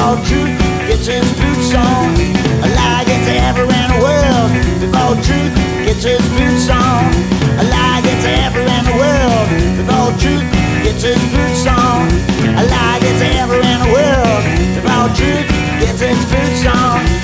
before truth gets its boots on. A lie gets everywhere in the world before truth gets its boots on. A lie gets everywhere in the world before truth gets its boots on. A lie gets everywhere in the world before truth gets its boots on.